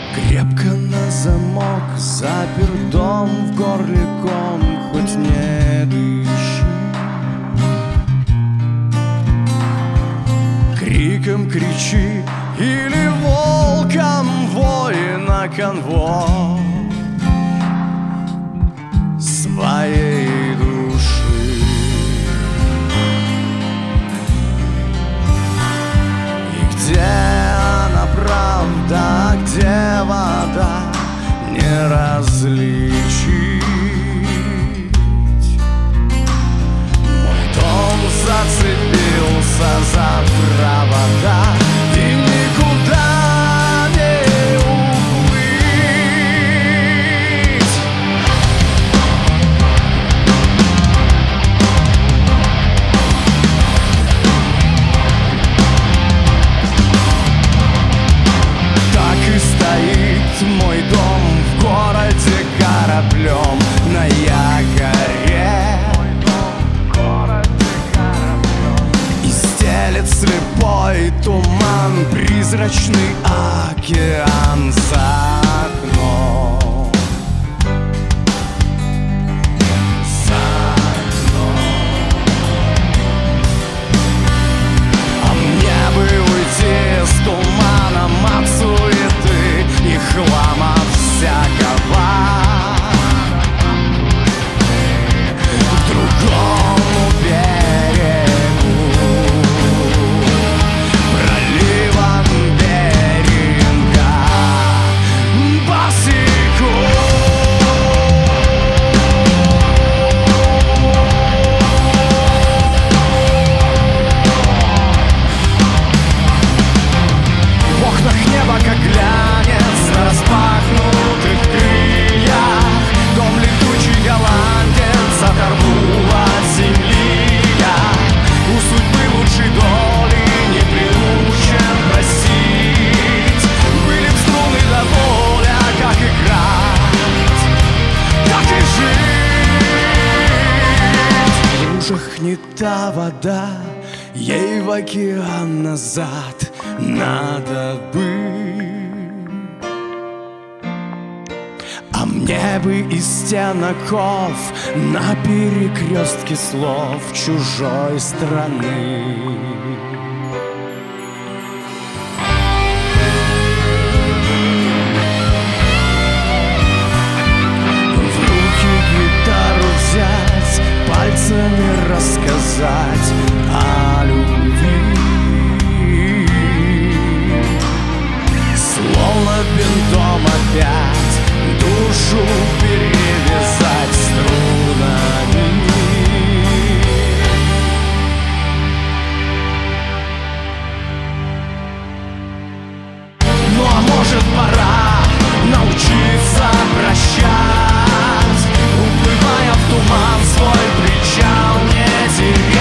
Крепко на замок запер дом, в горле ком, хоть не дыши. Криком кричи или волком вой на конвой своей души. И где она правда, а где вода, не различить. Мой дом зацепился за провода и никуда не уплыть. Так и стоит мой дом в городе кораблем на якоре. И стелет слепой туман призрачный океан за окном. За окном. А мне бы уйти с туманом от суеты и хлама всякого к другому берегу, проливом Беринга, босиком. В окнах небо как глянец на распахнутых крыльях. Дом летучий голландец оторву от земли я. У судьбы лучшей доли не приучен просить. Были б струны да воля, как играть, как и жить. В лужах не та вода, ей в океан назад надо быть. А мне бы из стен оков на перекрестке слов чужой страны. В руки гитару взять, пальцами рассказать о любви. Словно бинтом опять душу перевязать струнами. Ну а может пора научиться прощать, уплывая в туман свой причал не терять.